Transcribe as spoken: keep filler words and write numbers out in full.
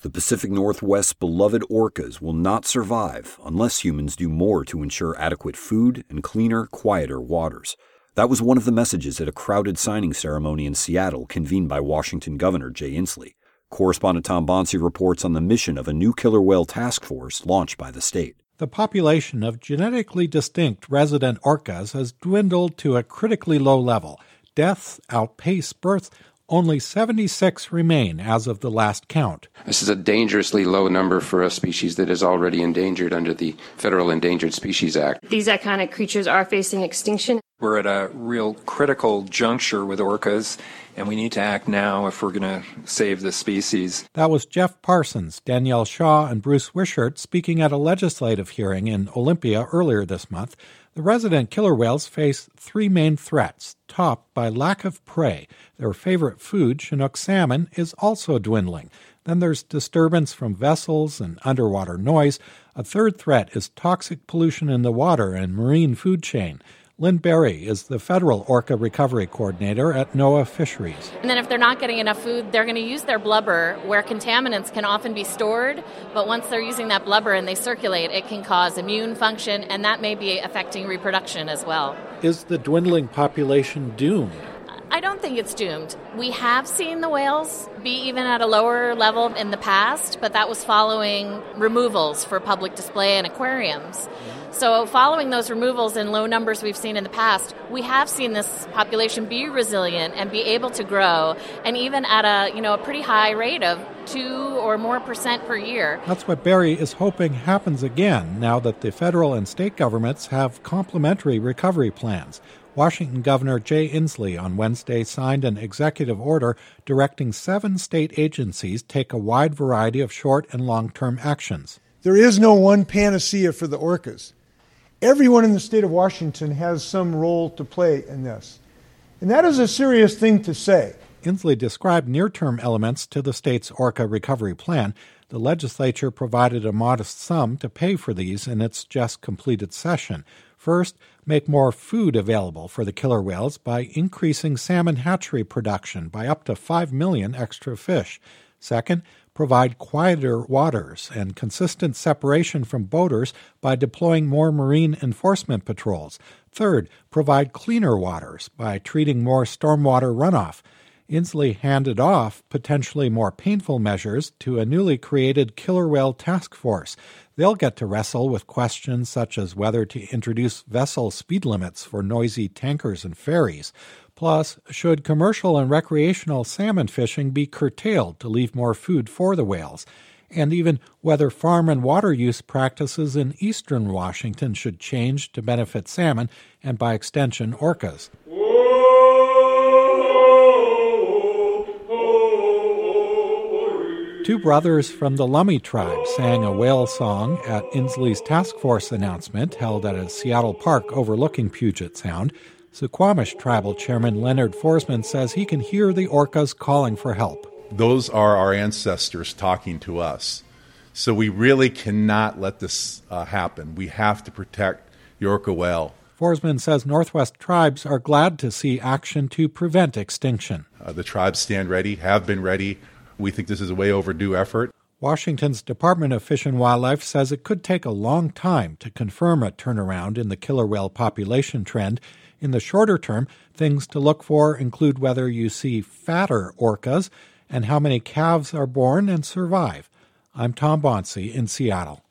The Pacific Northwest's beloved orcas will not survive unless humans do more to ensure adequate food and cleaner, quieter waters. That was one of the messages at a crowded signing ceremony in Seattle convened by Washington Governor Jay Inslee. Correspondent Tom Bonsi reports on the mission of a new killer whale task force launched by the state. The population of genetically distinct resident orcas has dwindled to a critically low level. Deaths outpace births. Only seventy-six remain as of the last count. This is a dangerously low number for a species that is already endangered under the Federal Endangered Species Act. These iconic creatures are facing extinction. We're at a real critical juncture with orcas, and we need to act now if we're going to save the species. That was Jeff Parsons, Danielle Shaw, and Bruce Wishart speaking at a legislative hearing in Olympia earlier this month. The resident killer whales face three main threats, topped by lack of prey. Their favorite food, Chinook salmon, is also dwindling. Then there's disturbance from vessels and underwater noise. A third threat is toxic pollution in the water and marine food chain. Lynn Berry is the federal orca recovery coordinator at NOAA Fisheries. And then if they're not getting enough food, they're going to use their blubber where contaminants can often be stored. But once they're using that blubber and they circulate, it can cause immune function, and that may be affecting reproduction as well. Is the dwindling population doomed? I don't think it's doomed. We have seen the whales be even at a lower level in the past, but that was following removals for public display in aquariums. So following those removals in low numbers we've seen in the past, we have seen this population be resilient and be able to grow, and even at a, you know, a pretty high rate of two or more percent per year. That's what Berry is hoping happens again now that the federal and state governments have complementary recovery plans. Washington Governor Jay Inslee on Wednesday signed an executive order directing seven state agencies take a wide variety of short and long-term actions. There is no one panacea for the orcas. Everyone in the state of Washington has some role to play in this. And that is a serious thing to say. Inslee described near-term elements to the state's orca recovery plan. The legislature provided a modest sum to pay for these in its just-completed session. First, make more food available for the killer whales by increasing salmon hatchery production by up to five million extra fish. Second, provide quieter waters and consistent separation from boaters by deploying more marine enforcement patrols. Third, provide cleaner waters by treating more stormwater runoff. Inslee handed off potentially more painful measures to a newly created killer whale task force. They'll get to wrestle with questions such as whether to introduce vessel speed limits for noisy tankers and ferries. Plus, should commercial and recreational salmon fishing be curtailed to leave more food for the whales? And even whether farm and water use practices in eastern Washington should change to benefit salmon and, by extension, orcas. Two brothers from the Lummi tribe sang a whale song at Inslee's task force announcement held at a Seattle park overlooking Puget Sound. Suquamish tribal chairman Leonard Forsman says he can hear the orcas calling for help. Those are our ancestors talking to us. So we really cannot let this uh, happen. We have to protect the orca whale. Forsman says Northwest tribes are glad to see action to prevent extinction. Uh, the tribes stand ready, have been ready. We think this is a way overdue effort. Washington's Department of Fish and Wildlife says it could take a long time to confirm a turnaround in the killer whale population trend. In the shorter term, things to look for include whether you see fatter orcas and how many calves are born and survive. I'm Tom Bonsi in Seattle.